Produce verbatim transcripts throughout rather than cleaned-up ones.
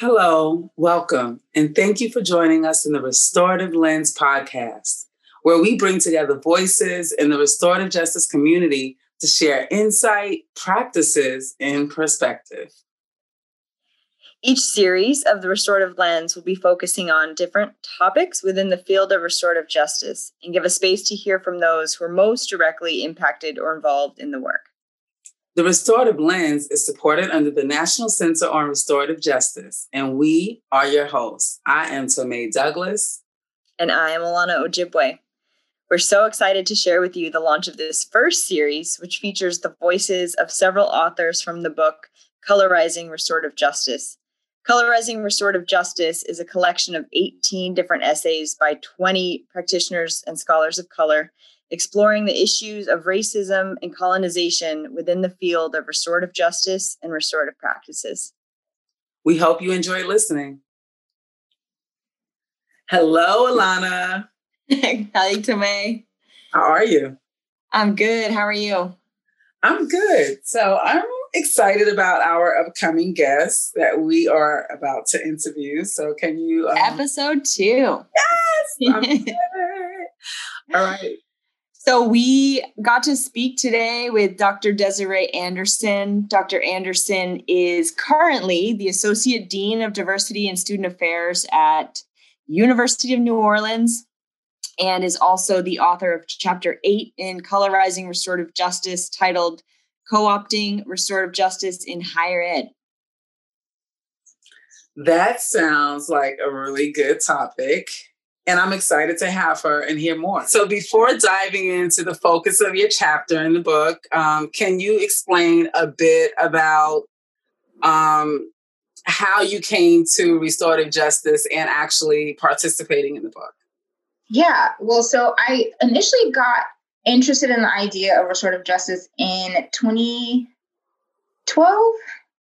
Hello, welcome, and thank you for joining us in the Restorative Lens podcast, where we bring together voices in the restorative justice community to share insight, practices, and perspective. Each series of the Restorative Lens will be focusing on different topics within the field of restorative justice and give a space to hear from those who are most directly impacted or involved in the work. The Restorative Lens is supported under the National Center on Restorative Justice, and we are your hosts. I am Tomei Douglas. And I am Alana Ojibwe. We're so excited to share with you the launch of this first series, which features the voices of several authors from the book Colorizing Restorative Justice. Colorizing Restorative Justice is a collection of eighteen different essays by twenty practitioners and scholars of color, exploring the issues of racism and colonization within the field of restorative justice and restorative practices. We hope you enjoy listening. Hello, Alana. Hi, Tomei. How are you? I'm good. How are you? I'm good. So I'm excited about our upcoming guests that we are about to interview. So can you... Um... Episode two. Yes! I'm good. All right. So we got to speak today with Doctor Desiree Anderson. Doctor Anderson is currently the Associate Dean of Diversity and Student Affairs at University of New Orleans and is also the author of Chapter eight in Colorizing Restorative Justice, titled Co-opting Restorative Justice in Higher Ed. That sounds like a really good topic. And I'm excited to have her and hear more. So before diving into the focus of your chapter in the book, um, can you explain a bit about um, how you came to restorative justice and actually participating in the book? Yeah, well, so I initially got interested in the idea of restorative justice in twenty twelve.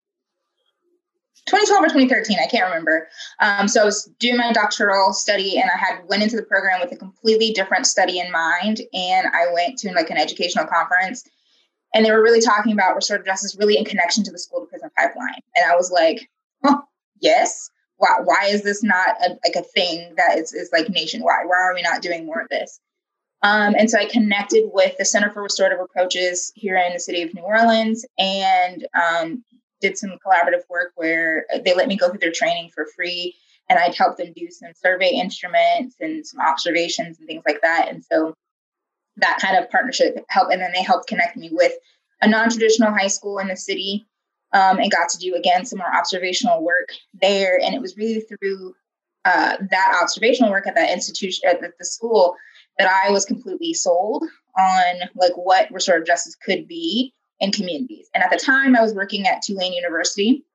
twenty twelve or twenty thirteen, I can't remember. Um, so I was doing my doctoral study and I had went into the program with a completely different study in mind. And I went to like an educational conference and they were really talking about restorative justice really in connection to the school to prison pipeline. And I was like, oh, yes. Why, why is this not a, like a thing that is, is like nationwide? Why are we not doing more of this? Um, and so I connected with the Center for Restorative Approaches here in the city of New Orleans and um, did some collaborative work where they let me go through their training for free. And I'd help them do some survey instruments and some observations and things like that. And so that kind of partnership helped. And then they helped connect me with a non-traditional high school in the city um, and got to do, again, some more observational work there. And it was really through uh, that observational work at that institution, at the, the school, that I was completely sold on like what restorative justice could be in communities. And at the time I was working at Tulane University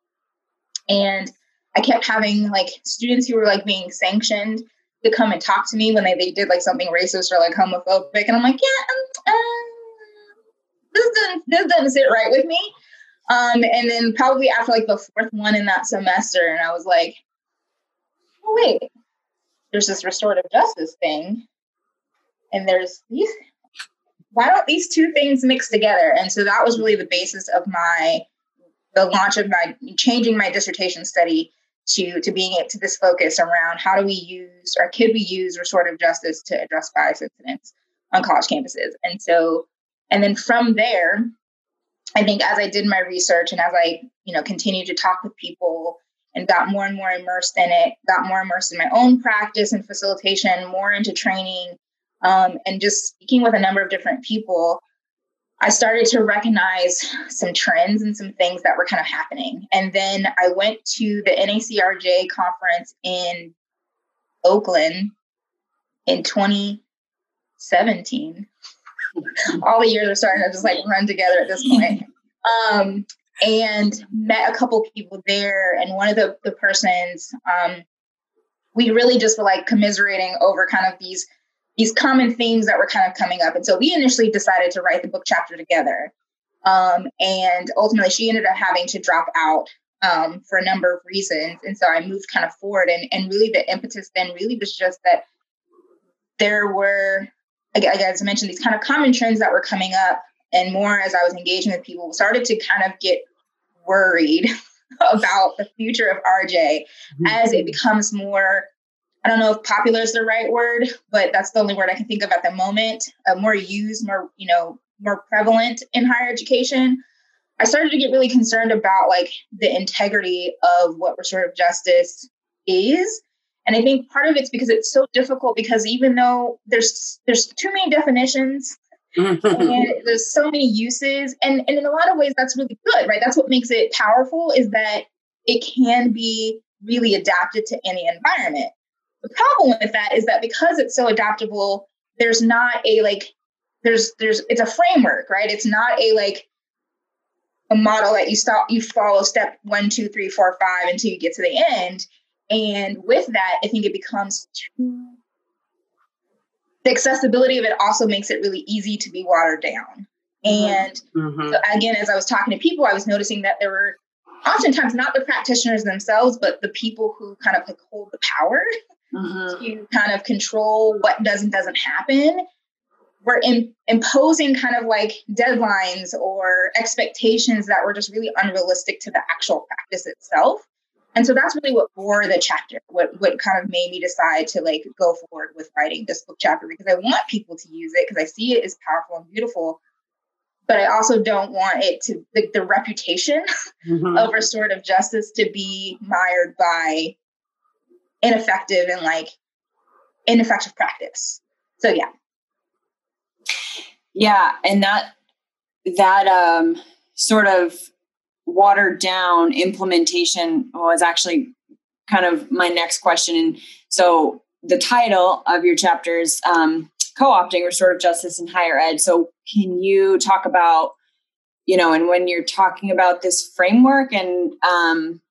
and I kept having like students who were like being sanctioned to come and talk to me when they, they did like something racist or like homophobic. And I'm like, yeah, um, uh, this doesn't, this doesn't sit right with me. Um, and then probably after like the fourth one in that semester, and I was like, oh, wait, there's this restorative justice thing. And there's these, why don't these two things mix together? And so that was really the basis of my, the launch of my, changing my dissertation study to, to being it to this focus around how do we use, or could we use restorative justice to address bias incidents on college campuses? And so, and then from there, I think as I did my research and as I, you know, continued to talk with people and got more and more immersed in it, got more immersed in my own practice and facilitation, more into training, Um, and just speaking with a number of different people, I started to recognize some trends and some things that were kind of happening. And then I went to the N A C R J conference in Oakland in twenty seventeen. All the years are starting to just like run together at this point. Um, and met a couple people there. And one of the, the persons, um, we really just were like commiserating over kind of these these common themes that were kind of coming up. And so we initially decided to write the book chapter together. Um, and ultimately she ended up having to drop out um, for a number of reasons. And so I moved kind of forward and, and really the impetus then really was just that there were, again, as I mentioned, these kind of common trends that were coming up and more as I was engaging with people, started to kind of get worried about the future of R J as it becomes more, I don't know if popular is the right word, but that's the only word I can think of at the moment, uh, more used, more, you know, more prevalent in higher education. I started to get really concerned about like the integrity of what restorative justice is. And I think part of it's because it's so difficult, because even though there's there's too many definitions and there's so many uses, and, and in a lot of ways that's really good, right? That's what makes it powerful, is that it can be really adapted to any environment. The problem with that is that because it's so adaptable, there's not a like, there's, there's, it's a framework, right? It's not a like a model that you stop, you follow step one, two, three, four, five until you get to the end. And with that, I think it becomes too, the accessibility of it also makes it really easy to be watered down. And mm-hmm. so again, as I was talking to people, I was noticing that there were oftentimes not the practitioners themselves, but the people who kind of like hold the power mm-hmm. to kind of control what does and doesn't happen. We're in, imposing kind of like deadlines or expectations that were just really unrealistic to the actual practice itself. And so that's really what bore the chapter, what, what kind of made me decide to like go forward with writing this book chapter, because I want people to use it because I see it as powerful and beautiful. But I also don't want it to, the, the reputation mm-hmm. of restorative justice to be mired by ineffective and like ineffective practice. So yeah. Yeah. And that, that um, sort of watered down implementation was actually kind of my next question. And so the title of your chapter is um, Co-opting Restorative Justice in Higher Ed. So can you talk about, you know, and when you're talking about this framework and um,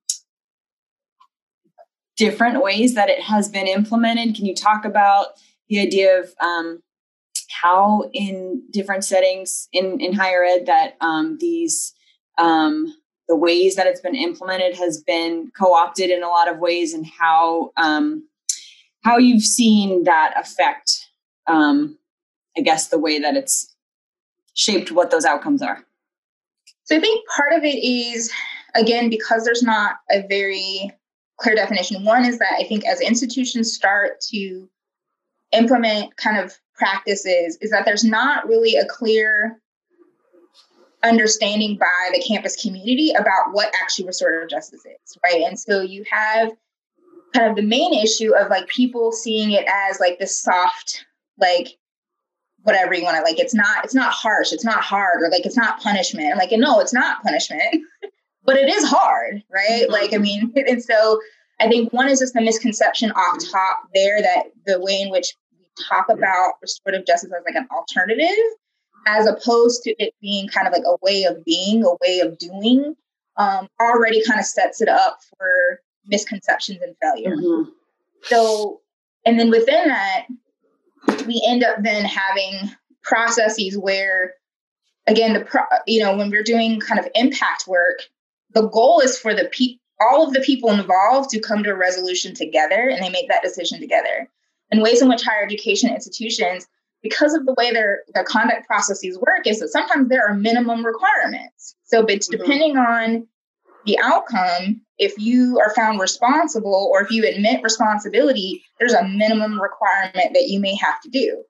different ways that it has been implemented, can you talk about the idea of um, how in different settings in, in higher ed that um, these, um, the ways that it's been implemented has been co-opted in a lot of ways, and how, um, how you've seen that affect, um, I guess, the way that it's shaped what those outcomes are? So I think part of it is, again, because there's not a very clear definition. One is that I think as institutions start to implement kind of practices, is that there's not really a clear understanding by the campus community about what actually restorative justice is, right? And so you have kind of the main issue of like people seeing it as like this soft, like whatever you want to, like, it's not, it's not harsh, it's not hard, or like, it's not punishment. Like, no, it's not punishment, but it is hard, right? Mm-hmm. Like, I mean, and so I think one is just the misconception off top there, that the way in which we talk about restorative justice as like an alternative, as opposed to it being kind of like a way of being, a way of doing, um, already kind of sets it up for misconceptions and failure. Mm-hmm. So, and then within that, we end up then having processes where, again, the pro, you know, when we're doing kind of impact work, the goal is for the pe- all of the people involved to come to a resolution together, and they make that decision together. And ways in which higher education institutions, because of the way their, their conduct processes work, is that sometimes there are minimum requirements. So it's depending on the outcome, if you are found responsible or if you admit responsibility, there's a minimum requirement that you may have to do.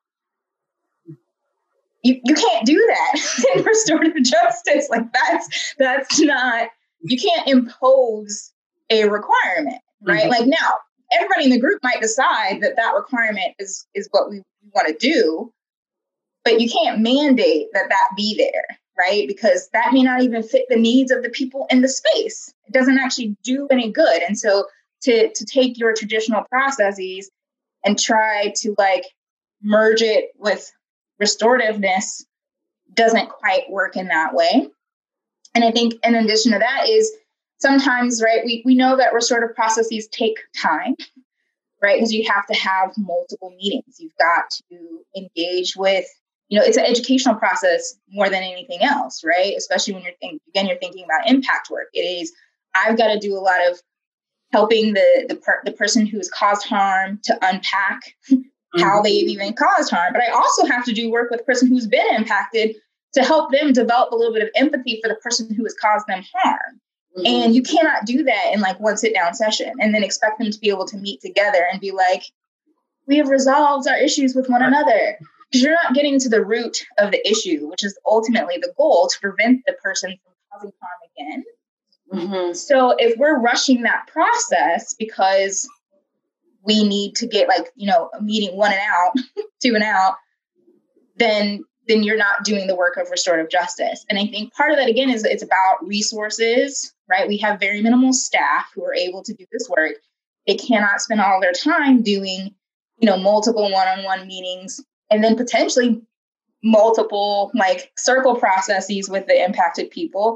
You you can't do that in restorative justice. Like that's that's not, you can't impose a requirement, right? Mm-hmm. Like now, everybody in the group might decide that that requirement is, is what we want to do, but you can't mandate that that be there, right? Because that may not even fit the needs of the people in the space. It doesn't actually do any good. And so to, to take your traditional processes and try to like merge it with restorativeness doesn't quite work in that way. And I think in addition to that is sometimes, right, we, we know that restorative processes take time, right? Because you have to have multiple meetings. You've got to engage with, you know, it's an educational process more than anything else, right? Especially when you're thinking, again, you're thinking about impact work. It is, I've got to do a lot of helping the the, per, the person who's caused harm to unpack mm-hmm. how they've even caused harm. But I also have to do work with the person who's been impacted to help them develop a little bit of empathy for the person who has caused them harm. Mm-hmm. And you cannot do that in like one sit down session and then expect them to be able to meet together and be like, we have resolved our issues with one another. Because you're not getting to the root of the issue, which is ultimately the goal, to prevent the person from causing harm again. Mm-hmm. So if we're rushing that process because we need to get like, you know, a meeting one and out, two and out, then then you're not doing the work of restorative justice. And I think part of that, again, is it's about resources, right? We have very minimal staff who are able to do this work. They cannot spend all their time doing, you know, multiple one-on-one meetings and then potentially multiple like circle processes with the impacted people.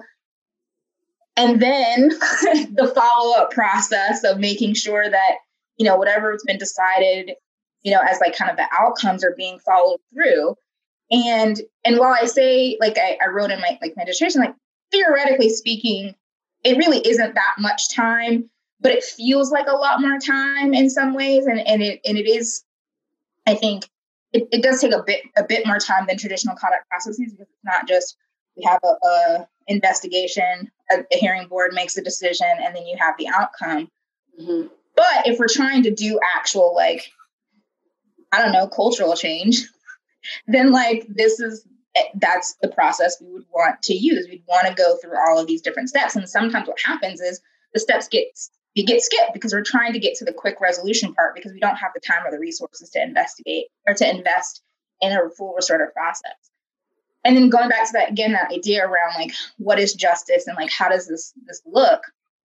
And then the follow-up process of making sure that, you know, whatever has been decided, you know, as like kind of the outcomes are being followed through. And and while I say, like I, I wrote in my like my dissertation, like theoretically speaking, it really isn't that much time, but it feels like a lot more time in some ways. And and it and it is, I think, it, it does take a bit a bit more time than traditional conduct processes, because it's not just we have a, a investigation, a, a hearing board makes a decision, and then you have the outcome. Mm-hmm. But if we're trying to do actual, like, I don't know, cultural change, then like this is, that's the process we would want to use. We'd want to go through all of these different steps. And sometimes what happens is the steps get, you get skipped because we're trying to get to the quick resolution part because we don't have the time or the resources to investigate or to invest in a full restorative process. And then going back to that, again, that idea around like, what is justice and like, how does this, this look?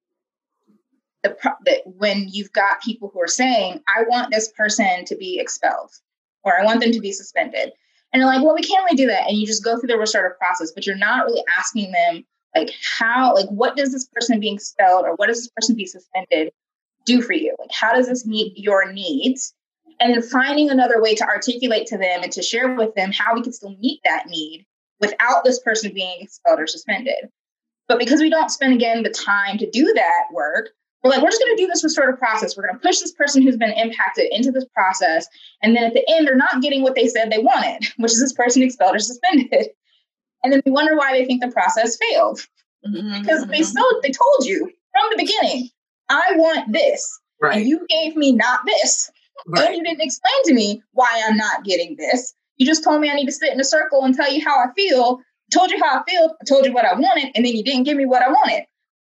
The pro- that when you've got people who are saying, I want this person to be expelled, or I want them to be suspended. And they're like, well, we can't really do that. And you just go through the restorative process, but you're not really asking them, like, how, like, what does this person being expelled or what does this person be suspended do for you? Like, how does this meet your needs? And then finding another way to articulate to them and to share with them how we can still meet that need without this person being expelled or suspended. But because we don't spend, again, the time to do that work, we're like, we're just going to do this restorative process. We're going to push this person who's been impacted into this process. And then at the end, they're not getting what they said they wanted, which is this person expelled or suspended. And then we wonder why they think the process failed. Mm-hmm. Because they so they told you from the beginning, I want this. Right. And you gave me not this. Right. And you didn't explain to me why I'm not getting this. You just told me I need to sit in a circle and tell you how I feel. I told you how I feel. I told you what I wanted. And then you didn't give me what I wanted.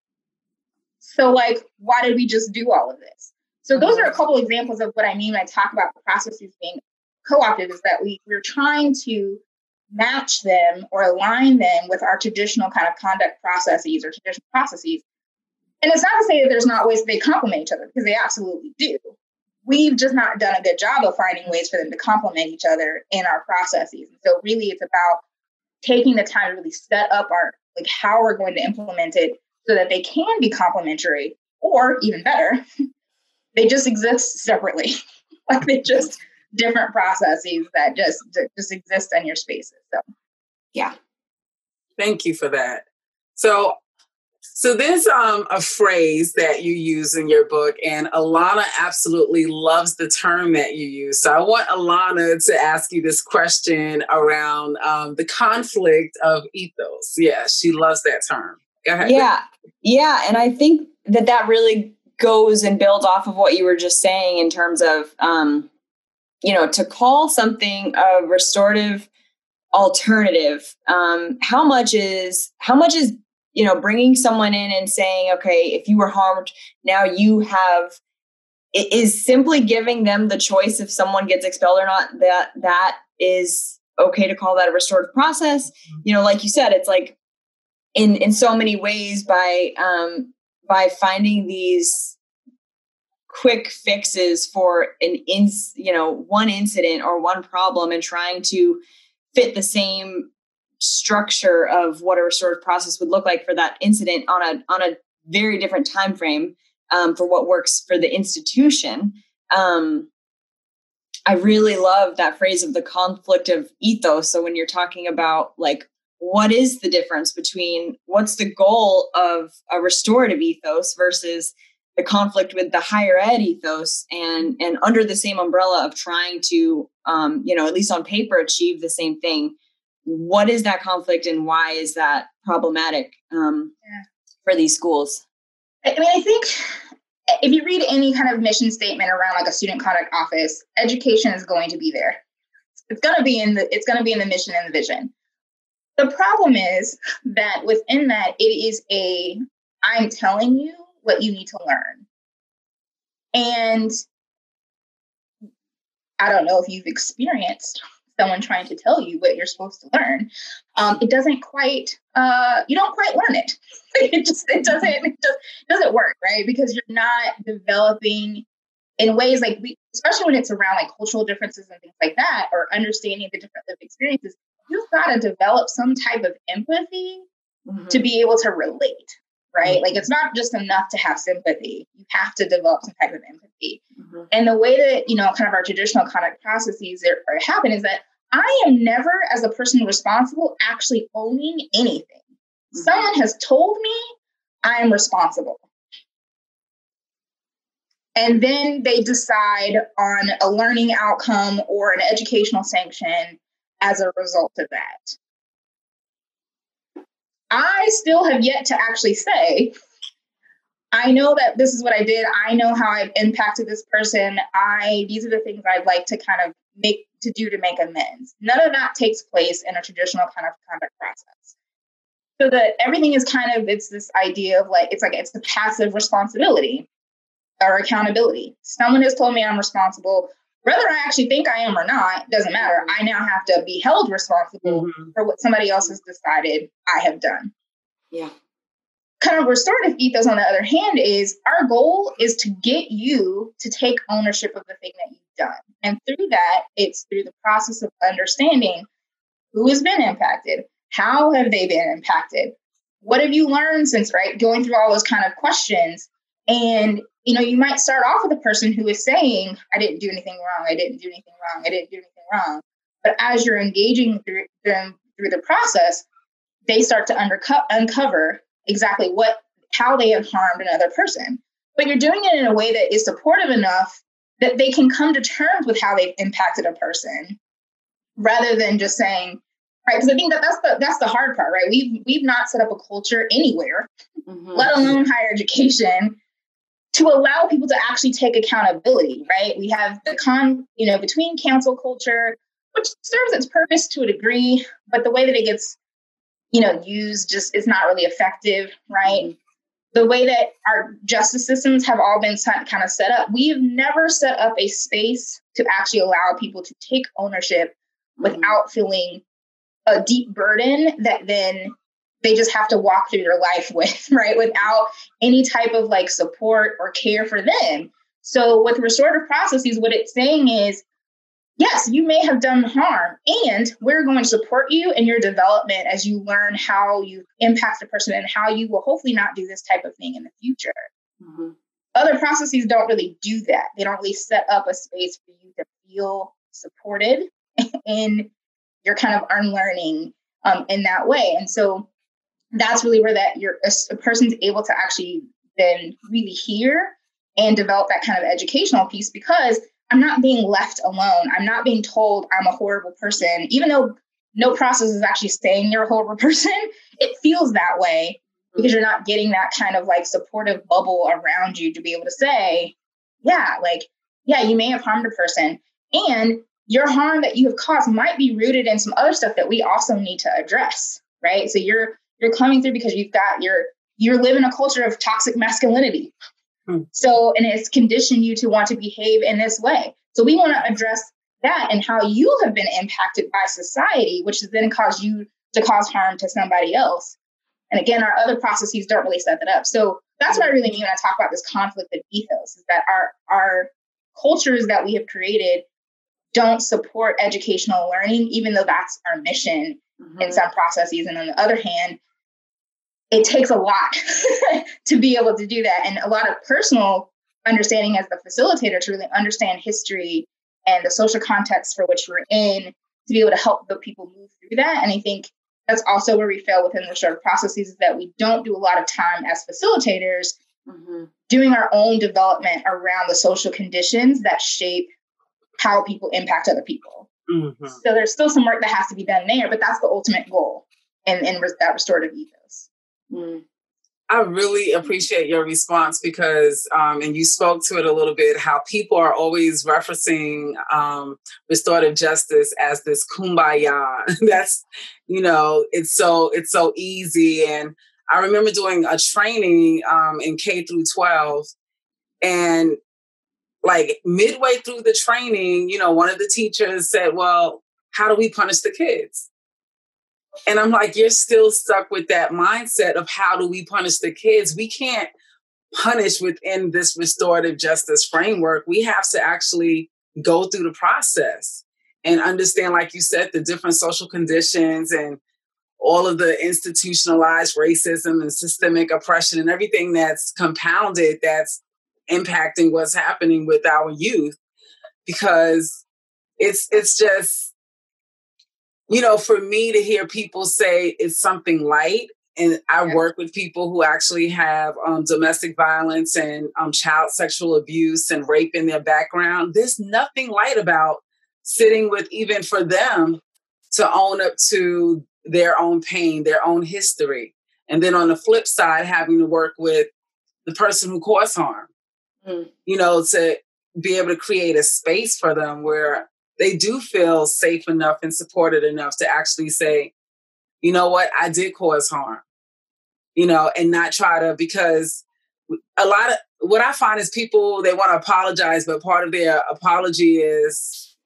So, like, why did we just do all of this? So those are a couple examples of what I mean when I talk about the processes being co-opted, is that we, we're trying to match them or align them with our traditional kind of conduct processes or traditional processes. And it's not to say that there's not ways that they complement each other, because they absolutely do. We've just not done a good job of finding ways for them to complement each other in our processes. And so really it's about taking the time to really set up our, like, how we're going to implement it so that they can be complementary, or even better, they just exist separately. Like, they just different processes that just just exist in your spaces. So, yeah. Thank you for that. So, so there's um, a phrase that you use in your book, and Alana absolutely loves the term that you use. So I want Alana to ask you this question around um, the conflict of ethos. Yeah, she loves that term. Go ahead. Yeah. Yeah. And I think that that really goes and builds off of what you were just saying in terms of, um, you know, to call something a restorative alternative. Um, how much is, how much is, you know, bringing someone in and saying, okay, if you were harmed, now you have, it is simply giving them the choice if someone gets expelled or not, that that is okay to call that a restorative process. You know, like you said, it's like, in, in so many ways by, um, by finding these quick fixes for an in, you know, one incident or one problem, and trying to fit the same structure of what a restorative process would look like for that incident on a, on a very different time frame, um, for what works for the institution. Um, I really love that phrase of the conflict of ethos. So when you're talking about, like, what is the difference between what's the goal of a restorative ethos versus the conflict with the higher ed ethos, and, and under the same umbrella of trying to, um, you know, at least on paper, achieve the same thing. What is that conflict, and why is that problematic? Um, yeah. for these schools? I mean, I think if you read any kind of mission statement around like a student conduct office, education is going to be there. It's going to be in the, it's going to be in the mission and the vision. The problem is that within that, it is a, I'm telling you what you need to learn. And I don't know if you've experienced someone trying to tell you what you're supposed to learn. Um, it doesn't quite, uh, you don't quite learn it. It just, it doesn't, it just doesn't work, right? Because you're not developing in ways like we, especially when it's around like cultural differences and things like that, or understanding the different lived experiences, you've got to develop some type of empathy mm-hmm. to be able to relate, right? Mm-hmm. Like it's not just enough to have sympathy. You have to develop some type of empathy. Mm-hmm. And the way that, you know, kind of our traditional conduct processes are, are happen is that I am never, as a person responsible, actually owning anything. Mm-hmm. Someone has told me I am responsible. And then they decide on a learning outcome or an educational sanction as a result of that. I still have yet to actually say, I know that this is what I did. I know how I've impacted this person. I, these are the things I'd like to kind of make to do to make amends. None of that takes place in a traditional kind of conduct process. So that everything is kind of, it's this idea of like, it's like, it's the passive responsibility or accountability. Someone has told me I'm responsible. Whether I actually think I am or not, doesn't matter. I now have to be held responsible mm-hmm. for what somebody else has decided I have done. Yeah. Kind of restorative ethos, on the other hand, is our goal is to get you to take ownership of the thing that you've done. And through that, it's through the process of understanding who has been impacted, how have they been impacted, what have you learned since, right? Going through all those kind of questions. And, you know, you might start off with a person who is saying, I didn't do anything wrong. I didn't do anything wrong. I didn't do anything wrong. But as you're engaging through them through the process, they start to underco- uncover exactly what, how they have harmed another person. But you're doing it in a way that is supportive enough that they can come to terms with how they've impacted a person, rather than just saying, right? Because I think that that's the that's the hard part, right? We've we've not set up a culture anywhere, mm-hmm. let alone higher education, to allow people to actually take accountability, right? We have the con, you know, between cancel culture, which serves its purpose to a degree, but the way that it gets, you know, used just is not really effective, right? Mm-hmm. The way that our justice systems have all been set, kind of set up, we've never set up a space to actually allow people to take ownership mm-hmm. without feeling a deep burden that then they just have to walk through their life with, right? Without any type of like support or care for them. So with restorative processes, what it's saying is, yes, you may have done harm, and we're going to support you in your development as you learn how you impact the person and how you will hopefully not do this type of thing in the future. Mm-hmm. Other processes don't really do that. They don't really set up a space for you to feel supported in your kind of unlearning um, in that way. And so that's really where that you're, a, a person's able to actually then really hear and develop that kind of educational piece, because I'm not being left alone. I'm not being told I'm a horrible person, even though no process is actually saying you're a horrible person. It feels that way because you're not getting that kind of like supportive bubble around you to be able to say, yeah, like, yeah, you may have harmed a person, and your harm that you have caused might be rooted in some other stuff that we also need to address, right? So you're you're coming through because you've got your you're living a culture of toxic masculinity. Hmm. So, and it's conditioned you to want to behave in this way. So we want to address that and how you have been impacted by society, which has then caused you to cause harm to somebody else. And again, our other processes don't really set that up. So that's what I really mean when I talk about this conflict of ethos, is that our our cultures that we have created don't support educational learning, even though that's our mission mm-hmm. in some processes. And on the other hand, it takes a lot to be able to do that, and a lot of personal understanding as the facilitator to really understand history and the social context for which we're in, to be able to help the people move through that. And I think that's also where we fail within the sort of processes, is that we don't do a lot of time as facilitators mm-hmm. doing our own development around the social conditions that shape how people impact other people. Mm-hmm. So there's still some work that has to be done there, but that's the ultimate goal in, in that restorative ethos. Mm. I really appreciate your response because, um, and you spoke to it a little bit, how people are always referencing um, restorative justice as this kumbaya. That's, you know, it's so it's so easy. And I remember doing a training um, in K through twelve, and like midway through the training, you know, one of the teachers said, "Well, how do we punish the kids?" And I'm like, you're still stuck with that mindset of how do we punish the kids? We can't punish within this restorative justice framework. We have to actually go through the process and understand, like you said, the different social conditions and all of the institutionalized racism and systemic oppression and everything that's compounded, that's impacting what's happening with our youth. Because it's it's just, you know, for me to hear people say it's something light, and I Yeah. work with people who actually have um, domestic violence and um, child sexual abuse and rape in their background, there's nothing light about sitting with, even for them, to own up to their own pain, their own history. And then on the flip side, having to work with the person who caused harm, mm. you know, to be able to create a space for them where they do feel safe enough and supported enough to actually say, you know what, I did cause harm, you know, and not try to, because a lot of what I find is people, they want to apologize, but part of their apology is,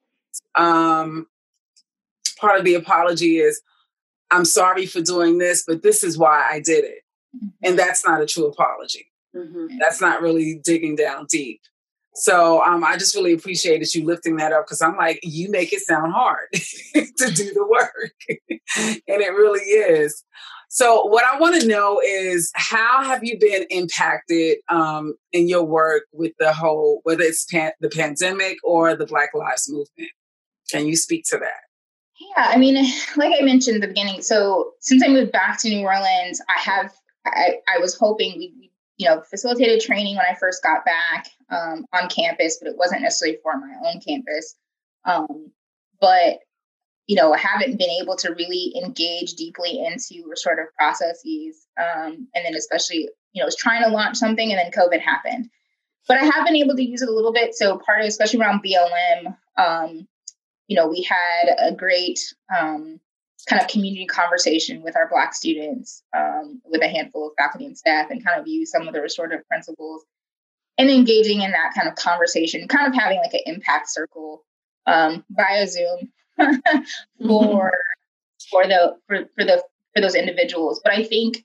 um, part of the apology is, I'm sorry for doing this, but this is why I did it. And that's not a true apology. Mm-hmm. That's not really digging down deep. So um, I just really appreciated you lifting that up, because I'm like, you make it sound hard to do the work. And it really is. So what I want to know is, how have you been impacted um, in your work with the whole, whether it's pan- the pandemic or the Black Lives Movement? Can you speak to that? Yeah, I mean, like I mentioned at the beginning, so since I moved back to New Orleans, I have, I, I was hoping we, we you know, facilitated training when I first got back um, on campus, but it wasn't necessarily for my own campus. Um, but, you know, I haven't been able to really engage deeply into restorative processes. Um, and then especially, you know, I was trying to launch something and then COVID happened. But I have been able to use it a little bit. So part of, especially around B L M, um, you know, we had a great um, kind of community conversation with our Black students, um, with a handful of faculty and staff, and kind of use some of the restorative principles and engaging in that kind of conversation, kind of having like an impact circle um, via Zoom for mm-hmm. for the for, for the for those individuals. But I think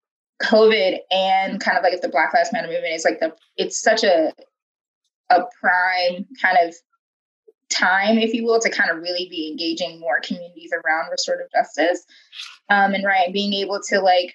COVID and kind of like the Black Lives Matter movement is like the it's such a a prime kind of time, if you will, to kind of really be engaging more communities around restorative justice. Um, and right, being able to like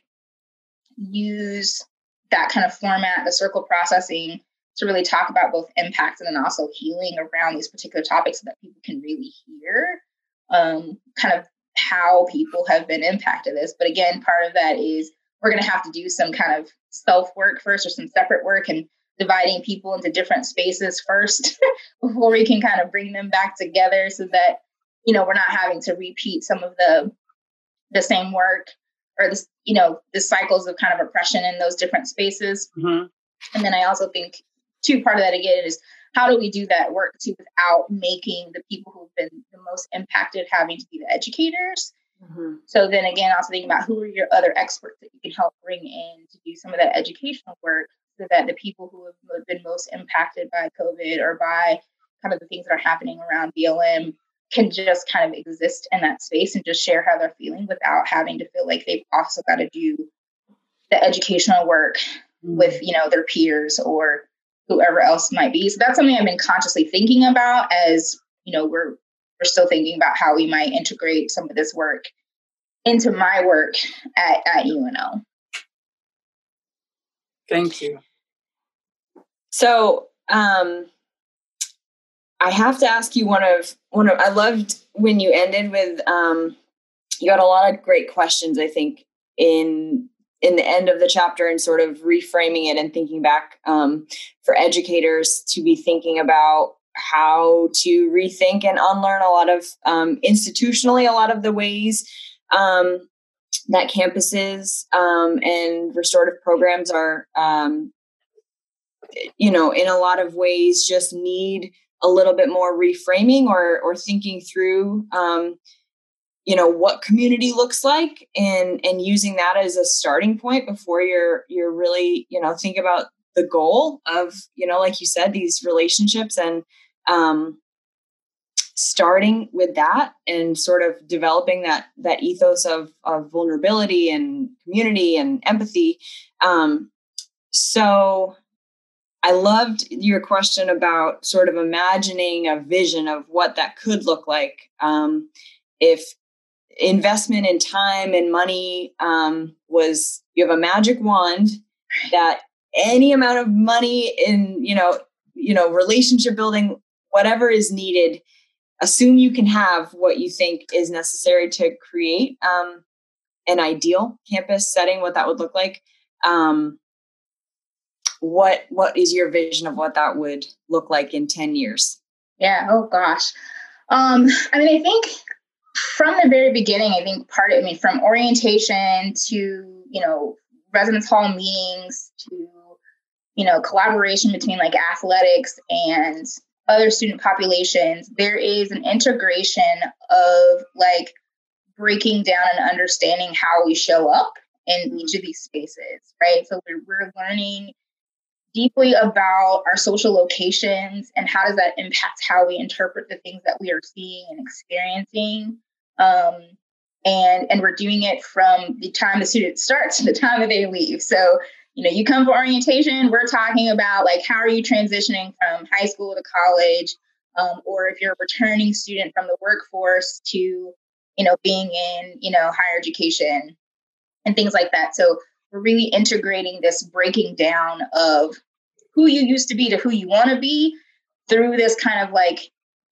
use that kind of format, the circle processing, to really talk about both impact and then also healing around these particular topics so that people can really hear um, kind of how people have been impacted this. But again, part of that is we're going to have to do some kind of self-work first, or some separate work, and dividing people into different spaces first before we can kind of bring them back together, so that, you know, we're not having to repeat some of the the same work, or this, you know, the cycles of kind of oppression in those different spaces. Mm-hmm. And then I also think too, part of that again is, how do we do that work too without making the people who've been the most impacted having to be the educators? Mm-hmm. So then again, also thinking about who are your other experts that you can help bring in to do some of that educational work, so that the people who have been most impacted by COVID or by kind of the things that are happening around B L M can just kind of exist in that space and just share how they're feeling without having to feel like they've also got to do the educational work mm-hmm. with, you know, their peers or whoever else might be. So that's something I've been consciously thinking about as, you know, we're we're still thinking about how we might integrate some of this work into my work at, at U N O. Thank you. So um, I have to ask you one of one of I loved when you ended with um, you got a lot of great questions, I think, in in the end of the chapter, and sort of reframing it and thinking back um, for educators to be thinking about how to rethink and unlearn a lot of um, institutionally, a lot of the ways um, that campuses um, and restorative programs are, um, you know, in a lot of ways just need a little bit more reframing or or thinking through, um, you know, what community looks like, and and using that as a starting point before you're you're really, you know, think about the goal of, you know, like you said, these relationships, and um, starting with that and sort of developing that that ethos of of vulnerability and community and empathy. Um, so. I loved your question about sort of imagining a vision of what that could look like. Um, if investment in time and money um, was, you have a magic wand that any amount of money in, you know, you know, relationship building, whatever is needed, assume you can have what you think is necessary to create um, an ideal campus setting, what that would look like. Um, What what is your vision of what that would look like in ten years? Yeah. Oh gosh. Um, I mean, I think from the very beginning, I think part of, I mean, from orientation to, you know, residence hall meetings to, you know, collaboration between like athletics and other student populations, there is an integration of like breaking down and understanding how we show up in each of these spaces, right? So we're, we're learning deeply about our social locations and how does that impact how we interpret the things that we are seeing and experiencing. Um, and, and we're doing it from the time the student starts to the time that they leave. So, you know, you come for orientation, we're talking about like, how are you transitioning from high school to college? Um, or if you're a returning student from the workforce to, you know, being in, you know, higher education and things like that. So we're really integrating this breaking down of who you used to be to who you want to be through this kind of like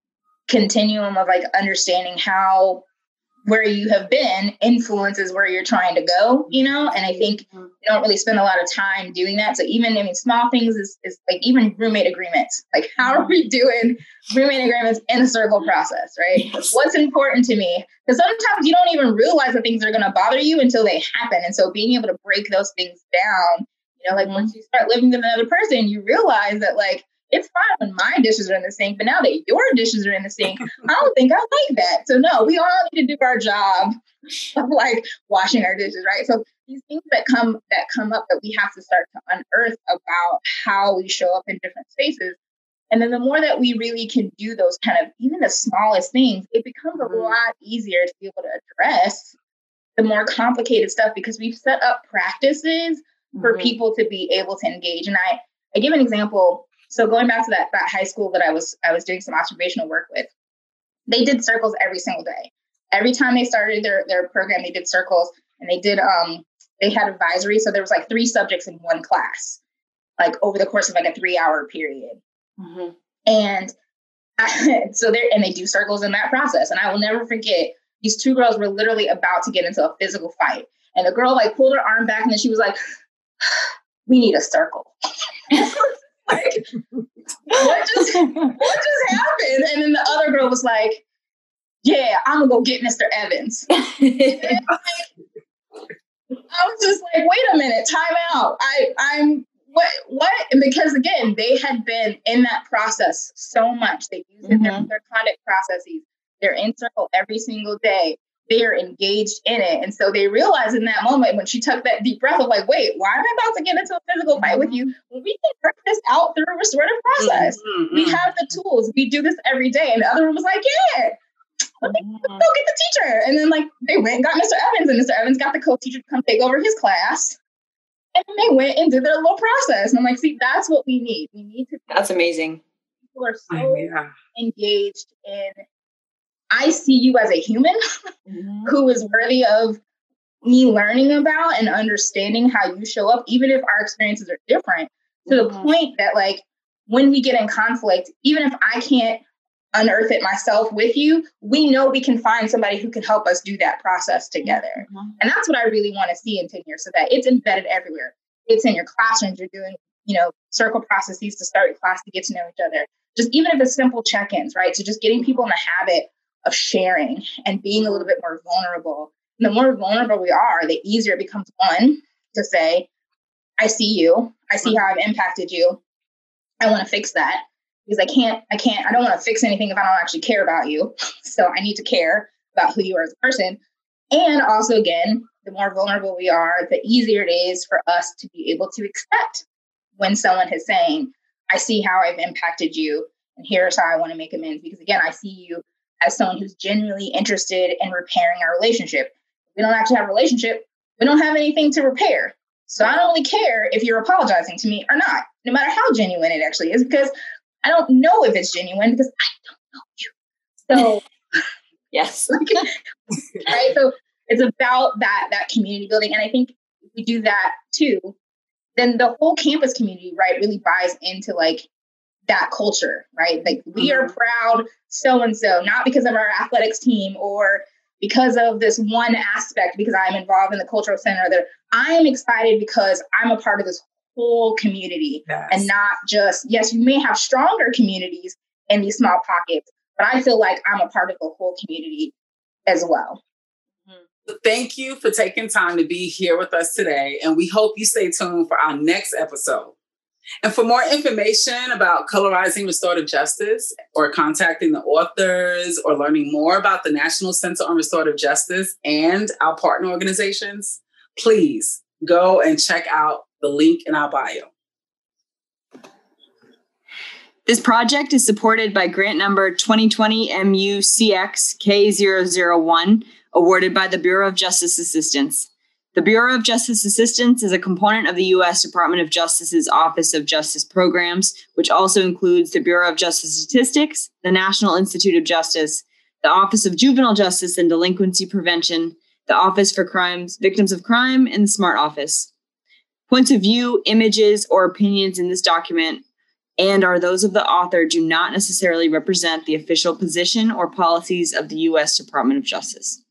continuum of like understanding how where you have been influences where you're trying to go, you know? And I think you don't really spend a lot of time doing that. So even, I mean, small things is, is like even roommate agreements. Like, how are we doing roommate agreements in a circle process, right? Yes. What's important to me? Because sometimes you don't even realize that things are going to bother you until they happen. And so being able to break those things down, you know, like mm-hmm. once you start living with another person, you realize that like, it's fine when my dishes are in the sink, but now that your dishes are in the sink, I don't think I like that. So no, we all need to do our job of like washing our dishes, right? So these things that come that come up that we have to start to unearth about how we show up in different spaces. And then the more that we really can do those kind of, even the smallest things, it becomes a lot easier to be able to address the more complicated stuff because we've set up practices for mm-hmm. people to be able to engage. And I, I give an example. So going back to that, that high school that I was I was doing some observational work with, they did circles every single day. Every time they started their, their program, they did circles, and they did um they had advisory. So there was like three subjects in one class, like over the course of like a three hour period. Mm-hmm. And I, so there and they do circles in that process. And I will never forget, these two girls were literally about to get into a physical fight, and the girl like pulled her arm back, and then she was like, "We need a circle." Like, what just what just happened? And then the other girl was like, "Yeah, I'm gonna go get Mister Evans." I was just like, "Wait a minute, time out. I I'm what what?" And because again, they had been in that process so much. They use mm-hmm. their their conduct processes. They're in circle every single day. They are engaged in it. And so they realized in that moment when she took that deep breath of like, wait, why am I about to get into a physical fight with you? Well, we can work this out through a restorative process. Mm-hmm. We have the tools. We do this every day. And the other one was like, yeah, let me go get the teacher. And then like they went and got Mister Evans, and Mister Evans got the co-teacher to come take over his class. And then they went and did their little process. And I'm like, see, that's what we need. We need to. That's amazing. People are so oh, yeah. engaged in, I see you as a human mm-hmm. who is worthy of me learning about and understanding how you show up, even if our experiences are different, to mm-hmm. the point that like when we get in conflict, even if I can't unearth it myself with you, we know we can find somebody who can help us do that process together. Mm-hmm. And that's what I really want to see in ten years, so that it's embedded everywhere. It's in your classrooms. You're doing, you know, circle processes to start your class to get to know each other. Just even if it's simple check-ins, right? So just getting people in the habit of sharing and being a little bit more vulnerable. the more vulnerable we are, the easier it becomes, one, to say, I see you. I see how I've impacted you. I want to fix that because I can't, I can't, I don't want to fix anything if I don't actually care about you. So I need to care about who you are as a person. And also, again, the more vulnerable we are, the easier it is for us to be able to accept when someone is saying, I see how I've impacted you, and here's how I want to make amends. Because again, I see you as someone who's genuinely interested in repairing our relationship. If we don't actually have a relationship, we don't have anything to repair. So I don't really care if you're apologizing to me or not, no matter how genuine it actually is, because I don't know if it's genuine because I don't know you. So yes. Right. So it's about that, that community building. And I think if we do that too, then the whole campus community, right, really buys into like that culture, right? Like we mm-hmm. are proud so-and-so, not because of our athletics team or because of this one aspect, because I'm involved in the cultural center, that I am excited because I'm a part of this whole community. Yes. And not just, yes, you may have stronger communities in these small pockets, but I feel like I'm a part of the whole community as well. Thank you for taking time to be here with us today, and we hope you stay tuned for our next episode. And for more information about colorizing restorative justice, or contacting the authors, or learning more about the National Center on Restorative Justice and our partner organizations, please go and check out the link in our bio. This project is supported by grant number twenty twenty M U C X K zero zero one, awarded by the Bureau of Justice Assistance. The Bureau of Justice Assistance is a component of the U S Department of Justice's Office of Justice Programs, which also includes the Bureau of Justice Statistics, the National Institute of Justice, the Office of Juvenile Justice and Delinquency Prevention, the Office for Crimes, Victims of Crime, and the SMART Office. Points of view, images, or opinions in this document and are those of the author do not necessarily represent the official position or policies of the U S Department of Justice.